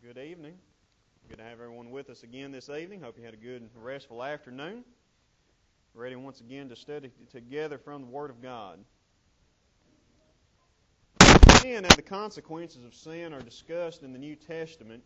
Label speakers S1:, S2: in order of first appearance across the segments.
S1: Good evening. Good to have everyone with us again this evening. Hope you had a good and restful afternoon. Ready once again to study together from the Word of God. Sin and the consequences of sin are discussed in the New Testament.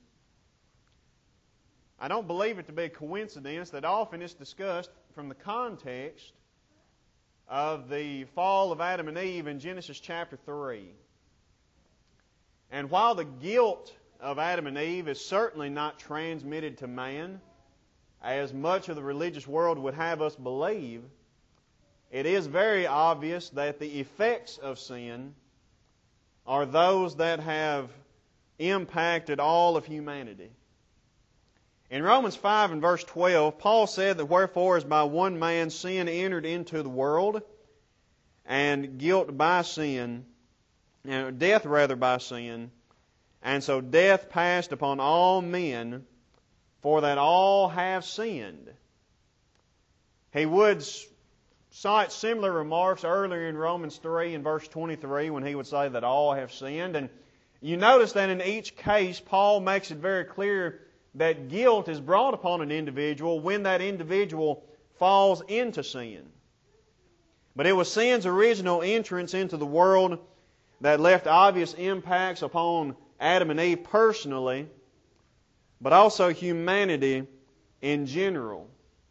S1: I don't believe it to be a coincidence that often it's discussed from the context of the fall of Adam and Eve in Genesis chapter 3. And while the guilt of Adam and Eve is certainly not transmitted to man, as much of the religious world would have us believe, it is very obvious that the effects of sin are those that have impacted all of humanity. In Romans 5 and verse 12, Paul said that wherefore as by one man sin entered into the world, and guilt by sin, and death rather by sin, and so death passed upon all men, for that all have sinned. He would cite similar remarks earlier in Romans 3 and verse 23 when he would say that all have sinned. And you notice that in each case, Paul makes it very clear that guilt is brought upon an individual when that individual falls into sin. But it was sin's original entrance into the world that left obvious impacts upon Adam and Eve personally, but also humanity in general.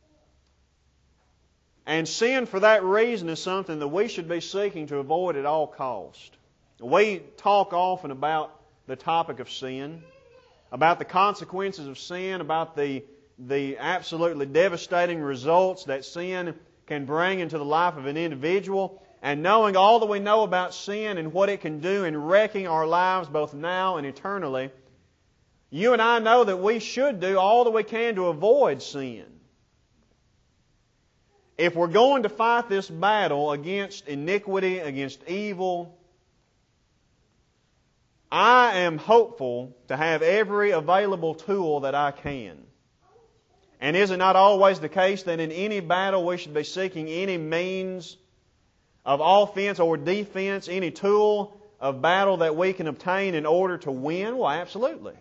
S1: And sin for that reason is something that we should be seeking to avoid at all cost. We talk often about the topic of sin, about the consequences of sin, about the absolutely devastating results that sin can bring into the life of an individual. And knowing all that we know about sin and what it can do in wrecking our lives both now and eternally, you and I know that we should do all that we can to avoid sin. If we're going to fight this battle against iniquity, against evil, I am hopeful to have every available tool that I can. And is it not always the case that in any battle we should be seeking any means of offense or defense, any tool of battle that we can obtain in order to win? Well, absolutely.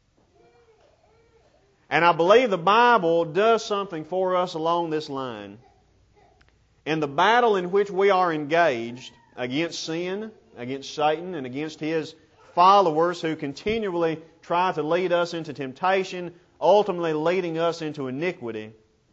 S1: And I believe the Bible does something for us along this line. In the battle in which we are engaged against sin, against Satan, and against his followers who continually try to lead us into temptation, ultimately leading us into iniquity,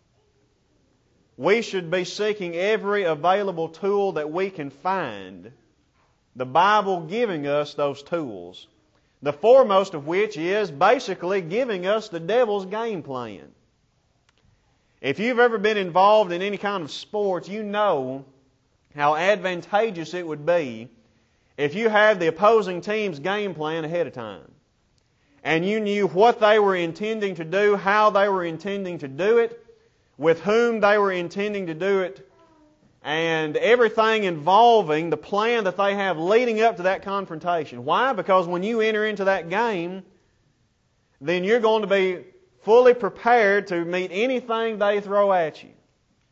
S1: we should be seeking every available tool that we can find, the Bible giving us those tools. The foremost of which is basically giving us the devil's game plan. If you've ever been involved in any kind of sports, you know how advantageous it would be if you had the opposing team's game plan ahead of time. And you knew what they were intending to do, how they were intending to do it, with whom they were intending to do it, and everything involving the plan that they have leading up to that confrontation. Why? Because when you enter into that game, then you're going to be fully prepared to meet anything they throw at you.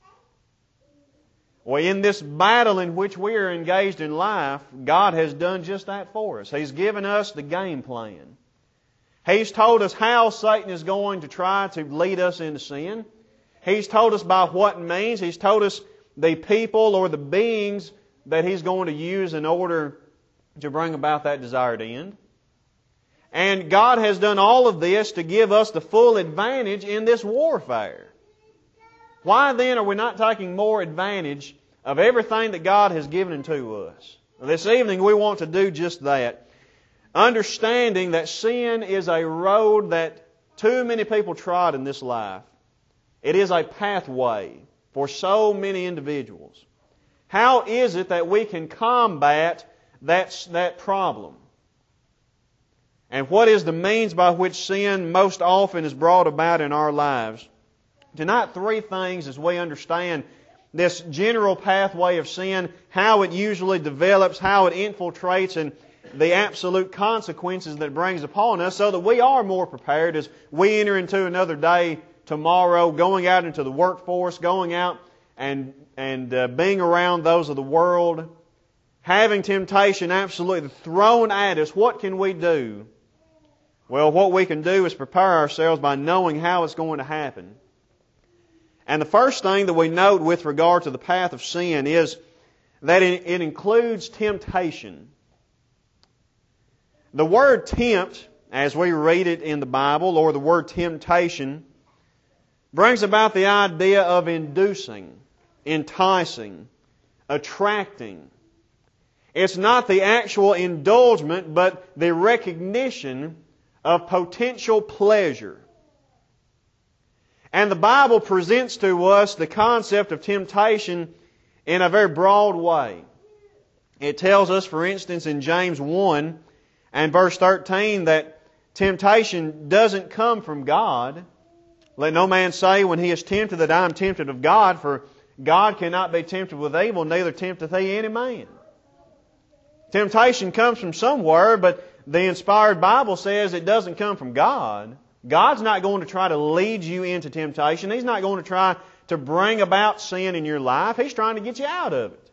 S1: Well, in this battle in which we are engaged in life, God has done just that for us. He's given us the game plan. He's told us how Satan is going to try to lead us into sin. He's told us by what means. He's told us the people or the beings that He's going to use in order to bring about that desired end. And God has done all of this to give us the full advantage in this warfare. Why then are we not taking more advantage of everything that God has given unto us? This evening we want to do just that. Understanding that sin is a road that too many people trod in this life. It is a pathway for so many individuals. How is it that we can combat that problem? And what is the means by which sin most often is brought about in our lives? Tonight, three things as we understand this general pathway of sin, how it usually develops, how it infiltrates, and the absolute consequences that it brings upon us, so that we are more prepared as we enter into another day tomorrow, going out into the workforce, going out and being around those of the world, having temptation absolutely thrown at us. What can we do Well, what we can do is prepare ourselves by knowing how it's going to happen. And the first thing that we note with regard to the path of sin is that it includes temptation. The word tempt, as we read it in the Bible, or the word temptation, brings about the idea of inducing, enticing, attracting. It's not the actual indulgement, but the recognition of potential pleasure. And the Bible presents to us the concept of temptation in a very broad way. It tells us, for instance, in James 1 and verse 13 that temptation doesn't come from God. Let no man say when he is tempted that I am tempted of God, for God cannot be tempted with evil, neither tempteth he any man. Temptation comes from somewhere, but the inspired Bible says it doesn't come from God. God's not going to try to lead you into temptation. He's not going to try to bring about sin in your life. He's trying to get you out of it.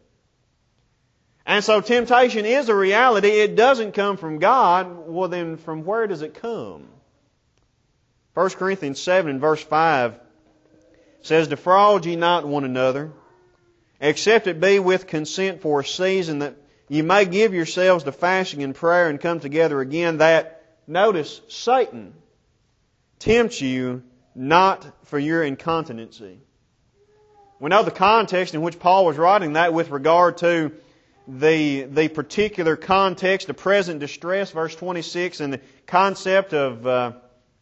S1: And so temptation is a reality. It doesn't come from God. Well, then from where does it come? 1 Corinthians 7 and verse 5 says, Defraud ye not one another, except it be with consent for a season, that ye may give yourselves to fasting and prayer and come together again, that, notice, Satan tempt you not for your incontinency. We know the context in which Paul was writing that with regard to the particular context, the present distress, verse 26, and the concept of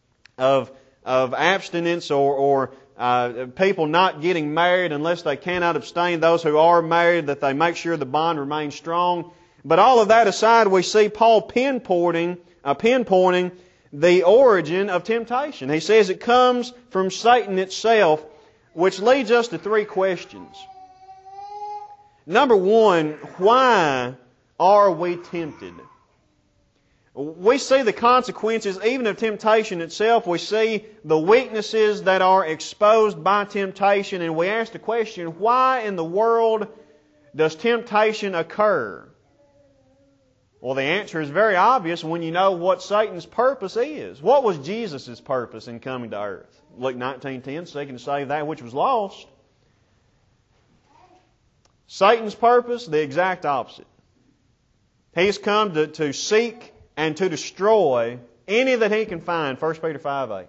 S1: abstinence or people not getting married unless they cannot abstain. Those who are married, that they make sure the bond remains strong. But all of that aside, we see Paul pinpointing the origin of temptation. He says it comes from Satan itself, which leads us to three questions. Number one, why are we tempted? We see the consequences even of temptation itself. We see the weaknesses that are exposed by temptation, and we ask the question, why in the world does temptation occur? Well, the answer is very obvious when you know what Satan's purpose is. What was Jesus' purpose in coming to earth? Luke 19:10, seeking to save that which was lost. Satan's purpose, the exact opposite. He's come to seek and to destroy any that he can find, 1 Peter 5:8.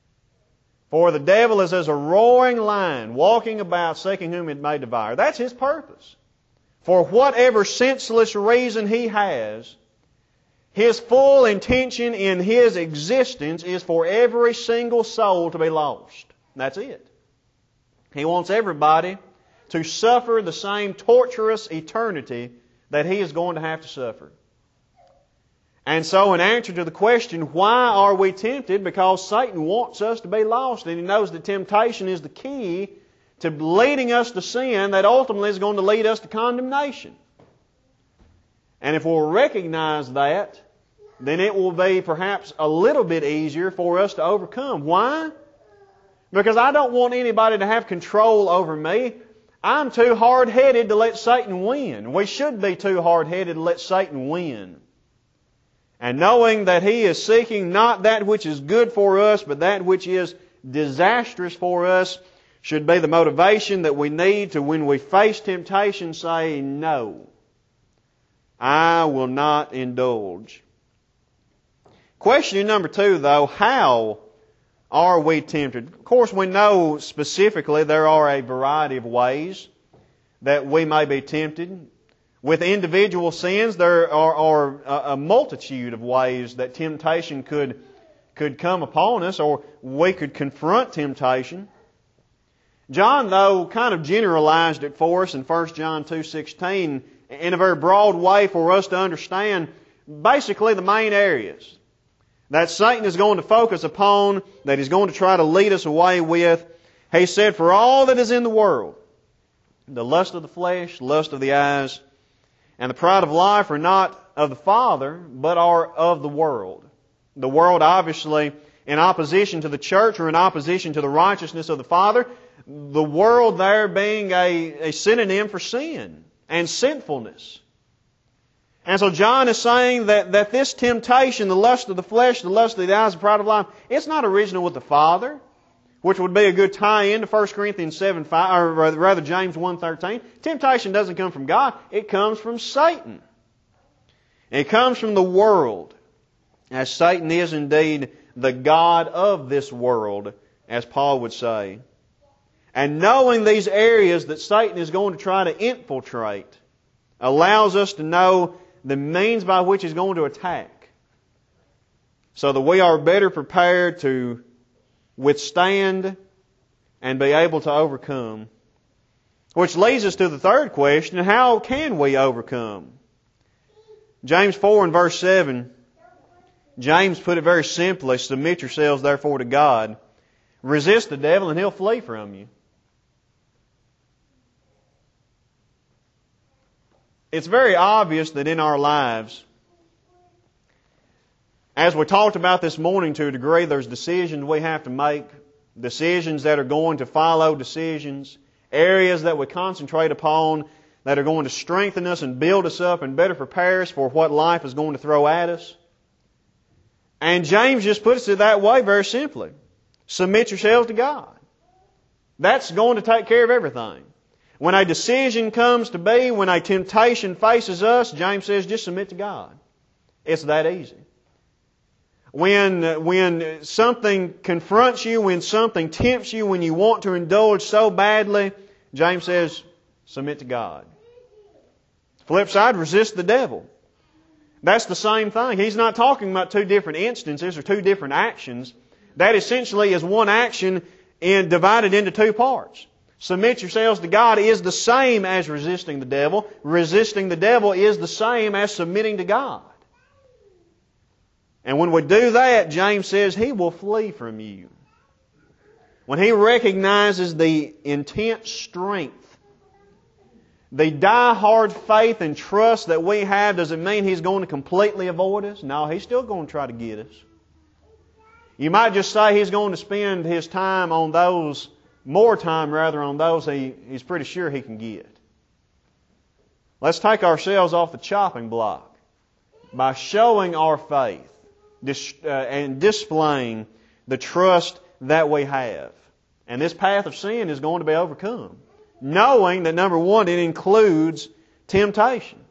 S1: For the devil is as a roaring lion, walking about, seeking whom it may devour. That's his purpose. For whatever senseless reason he has, his full intention in his existence is for every single soul to be lost. That's it. He wants everybody to suffer the same torturous eternity that he is going to have to suffer. And so in answer to the question, why are we tempted? Because Satan wants us to be lost, and he knows that temptation is the key to leading us to sin that ultimately is going to lead us to condemnation. And if we'll recognize that, then it will be perhaps a little bit easier for us to overcome. Why? Because I don't want anybody to have control over me. I'm too hard-headed to let Satan win. We should be too hard-headed to let Satan win. And knowing that he is seeking not that which is good for us, but that which is disastrous for us, should be the motivation that we need to, when we face temptation, say, no, I will not indulge. Question number 2, though, how are we tempted? Of course, we know specifically there are a variety of ways that we may be tempted. With individual sins, there are a multitude of ways that temptation could come upon us, or we could confront temptation. John, though, kind of generalized it for us in 1 John 2:16 in a very broad way for us to understand basically the main areas that Satan is going to focus upon, that he's going to try to lead us away with. He said, for all that is in the world, the lust of the flesh, lust of the eyes, and the pride of life are not of the Father, but are of the world. The world, obviously, in opposition to the church or in opposition to the righteousness of the Father. The world there being a synonym for sin and sinfulness. And so John is saying that this temptation, the lust of the flesh, the lust of the eyes, the pride of life, it's not original with the Father, which would be a good tie-in to 1 Corinthians 7:5, or rather James 1:13. Temptation doesn't come from God. It comes from Satan. It comes from the world, as Satan is indeed the god of this world, as Paul would say. And knowing these areas that Satan is going to try to infiltrate allows us to know the means by which he's going to attack, so that we are better prepared to withstand and be able to overcome. Which leads us to the third question: how can we overcome? James 4 and verse 7, James put it very simply: submit yourselves therefore to God. Resist the devil and he'll flee from you. It's very obvious that in our lives, as we talked about this morning to a degree, there's decisions we have to make, decisions that are going to follow decisions, areas that we concentrate upon that are going to strengthen us and build us up and better prepare us for what life is going to throw at us. And James just puts it that way very simply. Submit yourselves to God. That's going to take care of everything. When a decision comes to be, when a temptation faces us, James says, just submit to God. It's that easy. When something confronts you, when something tempts you, when you want to indulge so badly, James says, submit to God. Flip side, resist the devil. That's the same thing. He's not talking about two different instances or two different actions. That essentially is one action divided into two parts. Submit yourselves to God is the same as resisting the devil. Resisting the devil is the same as submitting to God. And when we do that, James says he will flee from you. When he recognizes the intense strength, the die-hard faith and trust that we have, does it mean he's going to completely avoid us? No, he's still going to try to get us. You might just say he's going to spend his time on those, more time rather, on those he's pretty sure he can get. Let's take ourselves off the chopping block by showing our faith and displaying the trust that we have. And this path of sin is going to be overcome, knowing that, number one, it includes temptation.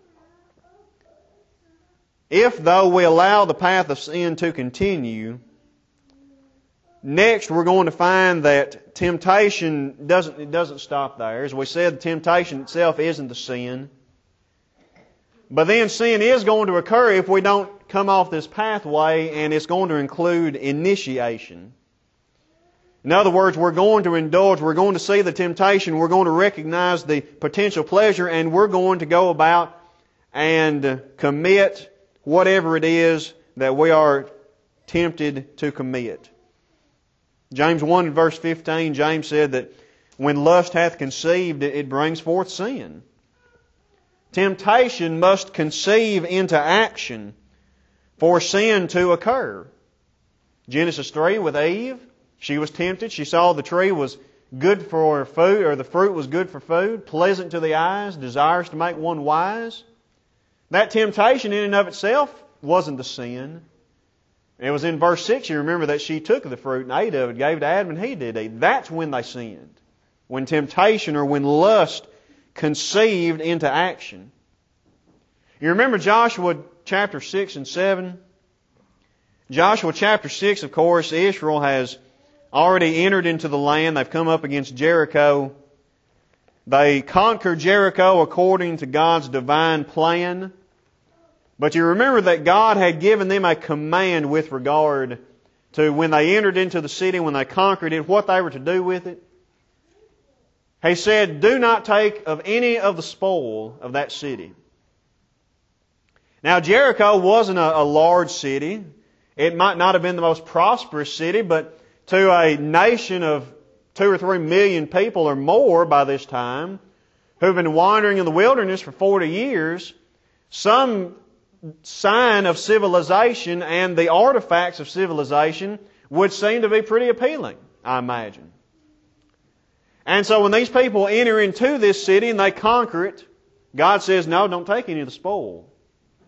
S1: If, though, we allow the path of sin to continue, next we're going to find that temptation doesn't stop there. As we said, the temptation itself isn't the sin. But then sin is going to occur if we don't come off this pathway, and it's going to include initiation. In other words, we're going to indulge, we're going to see the temptation, we're going to recognize the potential pleasure, and we're going to go about and commit whatever it is that we are tempted to commit. James 1 and verse 15, James said that when lust hath conceived, it brings forth sin. Temptation must conceive into action for sin to occur. Genesis 3 with Eve, she was tempted. She saw the tree was good for food, or the fruit was good for food, pleasant to the eyes, desirous to make one wise. That temptation in and of itself wasn't the sin. It was in verse 6, you remember, that she took of the fruit and ate of it, gave to Adam, and he did eat. That's when they sinned. When temptation or when lust conceived into action. You remember Joshua chapter 6 and 7? Joshua chapter 6, of course, Israel has already entered into the land. They've come up against Jericho. They conquered Jericho according to God's divine plan. But you remember that God had given them a command with regard to when they entered into the city, when they conquered it, what they were to do with it. He said, do not take of any of the spoil of that city. Now, Jericho wasn't a large city. It might not have been the most prosperous city, but to a nation of 2 or 3 million people or more by this time, who've been wandering in the wilderness for 40 years, some sign of civilization and the artifacts of civilization would seem to be pretty appealing, I imagine. And so when these people enter into this city and they conquer it, God says, no, don't take any of the spoil.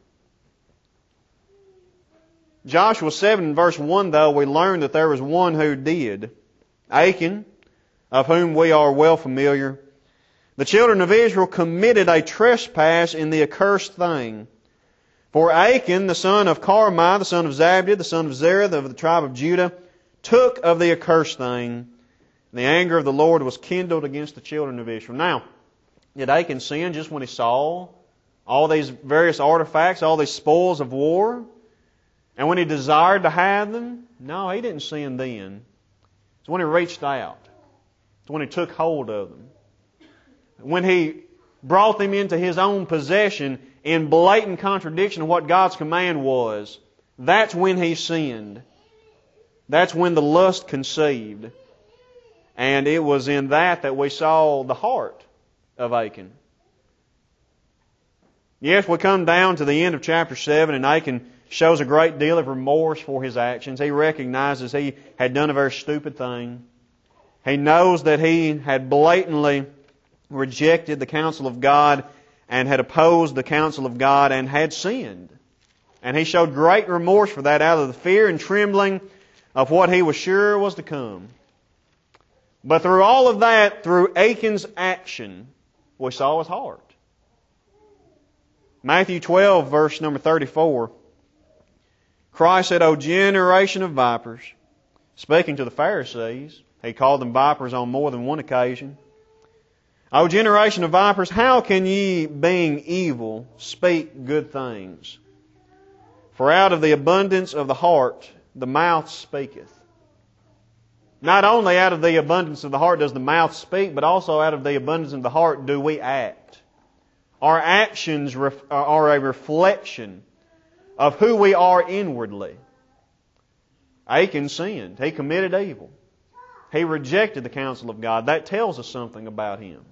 S1: Joshua 7 and verse 1, though, we learn that there was one who did. Achan, of whom we are well familiar. The children of Israel committed a trespass in the accursed thing. For Achan, the son of Carmi, the son of Zabdi, the son of Zerah, of the tribe of Judah, took of the accursed thing. And the anger of the Lord was kindled against the children of Israel. Now, did Achan sin just when he saw all these various artifacts, all these spoils of war? And when he desired to have them? No, he didn't sin then. It's when he reached out. It's when he took hold of them. When he brought them into his own possession in blatant contradiction of what God's command was, that's when he sinned. That's when the lust conceived. And it was in that we saw the heart of Achan. Yes, we come down to the end of chapter 7, and Achan shows a great deal of remorse for his actions. He recognizes he had done a very stupid thing. He knows that he had blatantly rejected the counsel of God and had opposed the counsel of God and had sinned. And he showed great remorse for that out of the fear and trembling of what he was sure was to come. But through all of that, through Achan's action, we saw his heart. Matthew 12, verse number 34. Christ said, O generation of vipers, speaking to the Pharisees, He called them vipers on more than one occasion. O generation of vipers, how can ye, being evil, speak good things? For out of the abundance of the heart, the mouth speaketh. Not only out of the abundance of the heart does the mouth speak, but also out of the abundance of the heart do we act. Our actions are a reflection of who we are inwardly. Achan sinned. He committed evil. He rejected the counsel of God. That tells us something about him.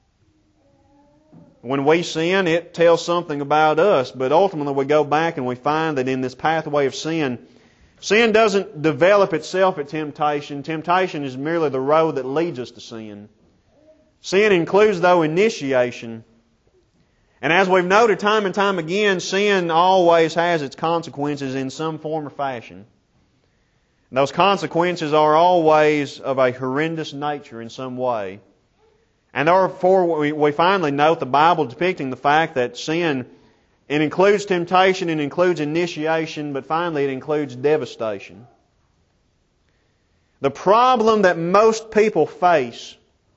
S1: When we sin, it tells something about us, but ultimately we go back and we find that in this pathway of sin, sin doesn't develop itself at temptation. Temptation is merely the road that leads us to sin. Sin includes, though, initiation. And as we've noted time and time again, sin always has its consequences in some form or fashion. And those consequences are always of a horrendous nature in some way. And therefore we finally note the Bible depicting the fact that sin, it includes temptation, it includes initiation, but finally it includes devastation. The problem that most people face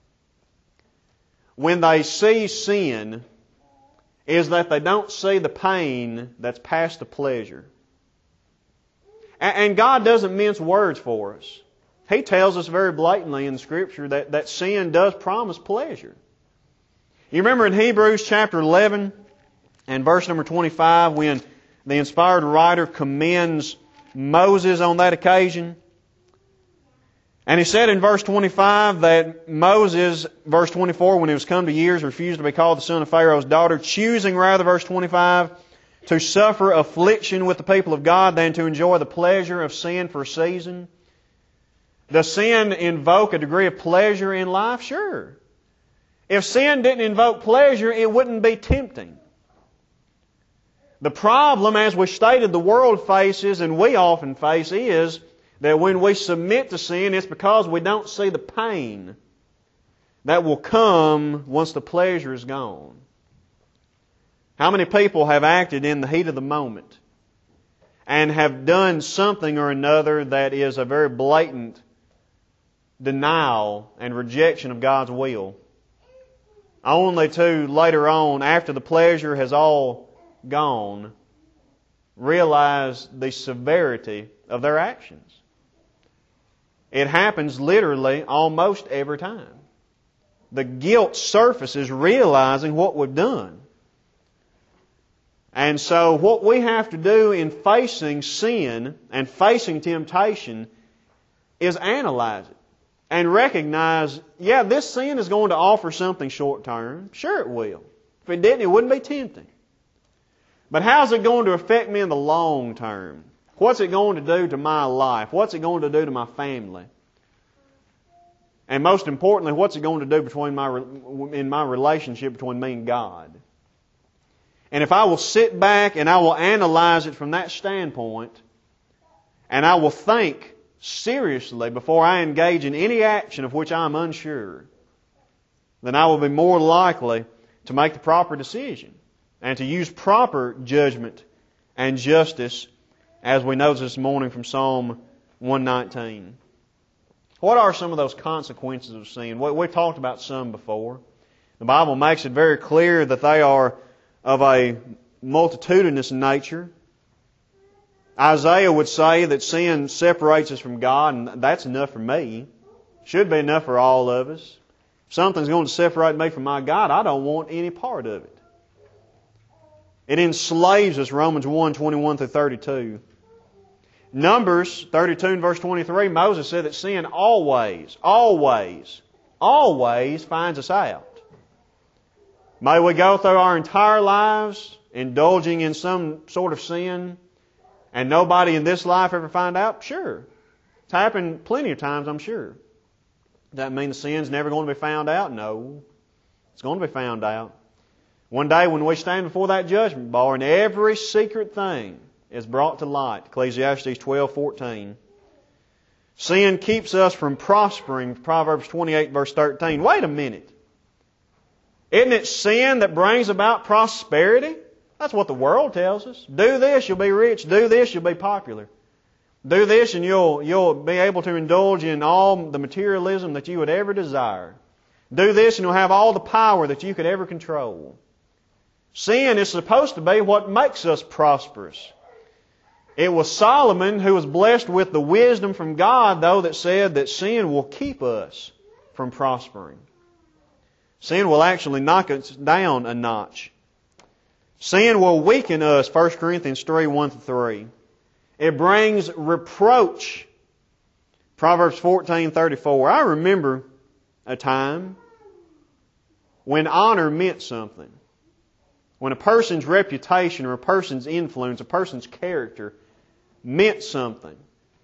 S1: when they see sin is that they don't see the pain that's past the pleasure. And God doesn't mince words for us. He tells us very blatantly in Scripture that sin does promise pleasure. You remember in Hebrews chapter 11 and verse number 25 when the inspired writer commends Moses on that occasion? And he said in verse 25 that Moses, verse 24, when he was come to years, refused to be called the son of Pharaoh's daughter, choosing rather, verse 25, to suffer affliction with the people of God than to enjoy the pleasure of sin for a season. Does sin invoke a degree of pleasure in life? Sure. If sin didn't invoke pleasure, it wouldn't be tempting. The problem, as we stated, the world faces, and we often face, is that when we submit to sin, it's because we don't see the pain that will come once the pleasure is gone. How many people have acted in the heat of the moment and have done something or another that is a very blatant denial and rejection of God's will, only to later on, after the pleasure has all gone, realize the severity of their actions? It happens literally almost every time. The guilt surfaces realizing what we've done. And so what we have to do in facing sin and facing temptation is analyze it and recognize, yeah, this sin is going to offer something short term. Sure it will. If it didn't, it wouldn't be tempting. But how's it going to affect me in the long term? What's it going to do to my life? What's it going to do to my family? And most importantly, what's it going to do in my relationship between me and God? And if I will sit back and I will analyze it from that standpoint, and I will think seriously before I engage in any action of which I am unsure, then I will be more likely to make the proper decision and to use proper judgment and justice, as we noticed this morning from Psalm 119. What are some of those consequences of sin? We've talked about some before. The Bible makes it very clear that they are of a multitudinous nature. Isaiah would say that sin separates us from God, and that's enough for me. Should be enough for all of us. If something's going to separate me from my God, I don't want any part of it. It enslaves us, Romans 1, 21 through 32. Numbers 32 and verse 23, Moses said that sin always finds us out. May we go through our entire lives indulging in some sort of sin and nobody in this life ever find out? Sure. It's happened plenty of times, I'm sure. Does that mean the sin's never going to be found out? No. It's going to be found out. One day when we stand before that judgment bar and every secret thing is brought to light. Ecclesiastes 12:14. Sin keeps us from prospering. Proverbs 28 verse 13. Wait a minute. Isn't it sin that brings about prosperity? That's what the world tells us. Do this, you'll be rich. Do this, you'll be popular. Do this and you'll be able to indulge in all the materialism that you would ever desire. Do this and you'll have all the power that you could ever control. Sin is supposed to be what makes us prosperous. It was Solomon who was blessed with the wisdom from God, though, that said that sin will keep us from prospering. Sin will actually knock us down a notch. Sin will weaken us, 1 Corinthians 3, 1-3. It brings reproach. Proverbs 14:34. I remember a time when honor meant something. When a person's reputation or a person's influence, a person's character meant something.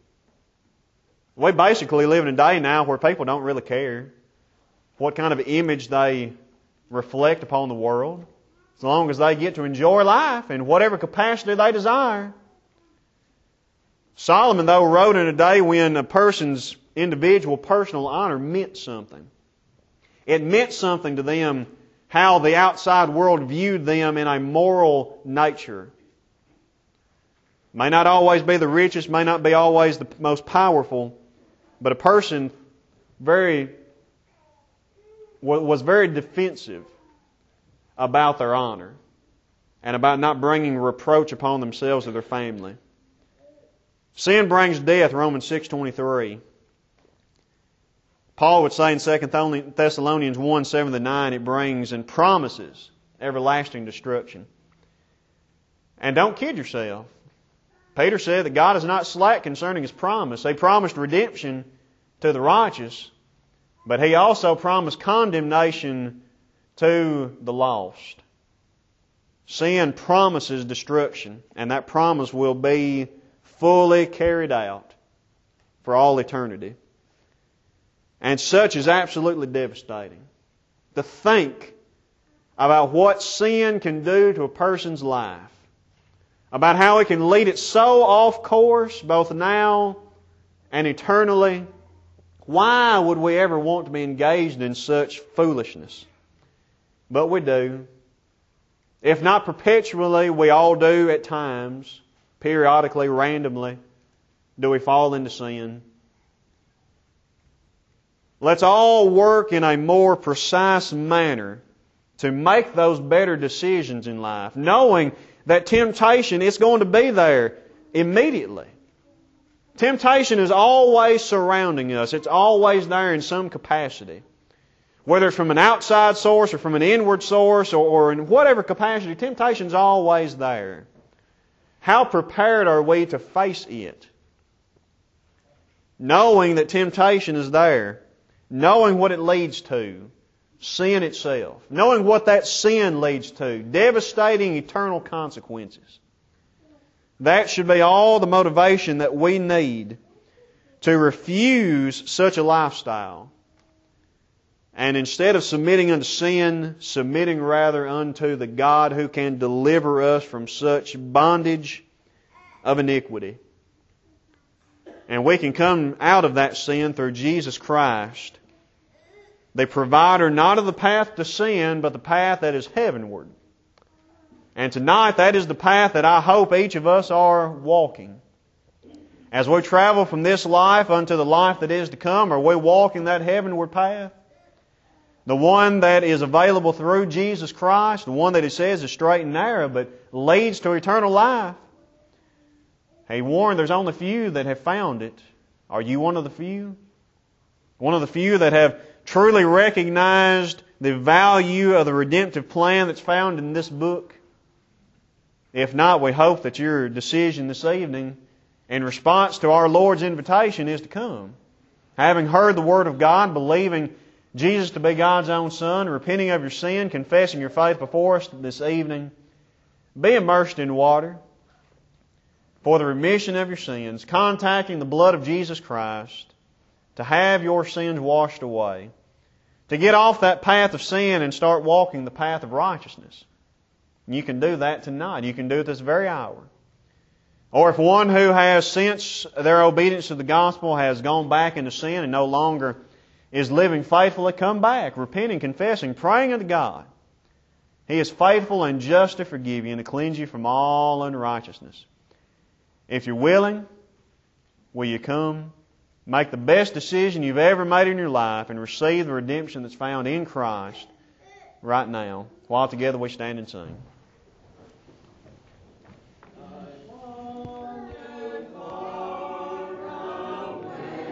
S1: We basically live in a day now where people don't really care what kind of image they reflect upon the world, as long as they get to enjoy life in whatever capacity they desire. Solomon, though, wrote in a day when a person's individual personal honor meant something. It meant something to them how the outside world viewed them in a moral nature. May not always be the richest, may not be always the most powerful, but a person was very defensive about their honor and about not bringing reproach upon themselves or their family. Sin brings death, Romans 6:23. Paul would say in 2 Thessalonians 1, 7-9, it brings and promises everlasting destruction. And don't kid yourself. Peter said that God is not slack concerning His promise. He promised redemption to the righteous, but He also promised condemnation to the lost. Sin promises destruction, and that promise will be fully carried out for all eternity. And such is absolutely devastating. To think about what sin can do to a person's life, about how it can lead it so off course, both now and eternally. Why would we ever want to be engaged in such foolishness? But we do. If not perpetually, we all do at times, periodically, randomly, do we fall into sin. Let's all work in a more precise manner to make those better decisions in life, knowing that temptation is going to be there immediately. Temptation is always surrounding us. It's always there in some capacity. Whether it's from an outside source or from an inward source or in whatever capacity, temptation is always there. How prepared are we to face it? Knowing that temptation is there. Knowing what it leads to. Sin itself. Knowing what that sin leads to. Devastating eternal consequences. That should be all the motivation that we need to refuse such a lifestyle. And instead of submitting unto sin, submitting rather unto the God who can deliver us from such bondage of iniquity. And we can come out of that sin through Jesus Christ, the provider not of the path to sin, but the path that is heavenward. And tonight, that is the path that I hope each of us are walking. As we travel from this life unto the life that is to come, are we walking that heavenward path? The one that is available through Jesus Christ, the one that He says is straight and narrow, but leads to eternal life. He warned there's only few that have found it. Are you one of the few? One of the few that have truly recognized the value of the redemptive plan that's found in this book? If not, we hope that your decision this evening in response to our Lord's invitation is to come. Having heard the Word of God, believing Jesus to be God's own Son, repenting of your sin, confessing your faith before us this evening, be immersed in water for the remission of your sins, contacting the blood of Jesus Christ to have your sins washed away, to get off that path of sin and start walking the path of righteousness. You can do that tonight. You can do it this very hour. Or if one who has, since their obedience to the gospel, has gone back into sin and no longer is living faithfully, come back, repenting, confessing, praying unto God. He is faithful and just to forgive you and to cleanse you from all unrighteousness. If you're willing, will you come, make the best decision you've ever made in your life and receive the redemption that's found in Christ right now, while together we stand and sing.